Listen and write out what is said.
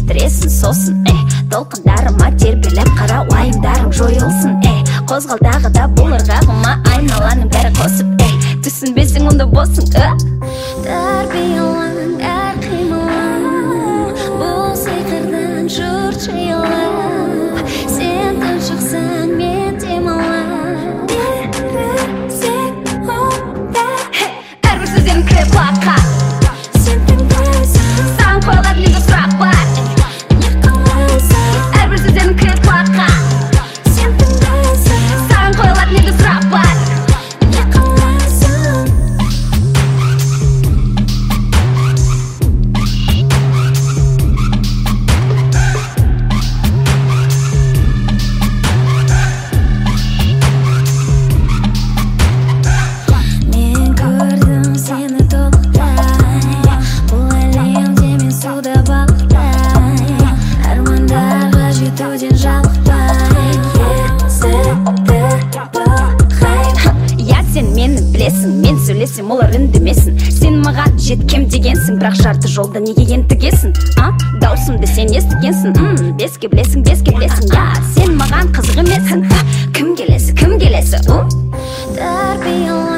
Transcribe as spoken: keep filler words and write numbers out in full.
бітіресің сосын, эй, толқындарыма тербеліп қара уайымдарың жойылсын, эй, қозғал тағы да бұл ырғағыма айналаның бәрі қосып, эй, түсінбесің онда босың, ә? Тарбияланың әр қимылың бұл сиқырдан жұрт жиылып, сен тұншықсаң мен демалам. Берсек онда әрбір сөздерің кіріп құлаққа, сен тыңдайсың, саған қойылатын енді сұрақ бар, не қалайсың, әрбір сөздерің кіріп құлаққа, сен тыңдайсың, саған қойылатын енді сұрақ бар. не қалайсың. Мен көрдім сені толықтай, бұл әлемде мен суда балықтай, армандарға жетуден жалықпай, есікті бұқайым. Я сен мені білесің, мен сөйлесем олар үндемесін, сен маған жеткем дегенсің, бірақ жарты жолда неге ентігесің, а? Даусымды сен естігенсің, м, беске білесің, беске білесің, я, сен маған қызық емессің, кім келесі, кім келесі, у? Тарбияланың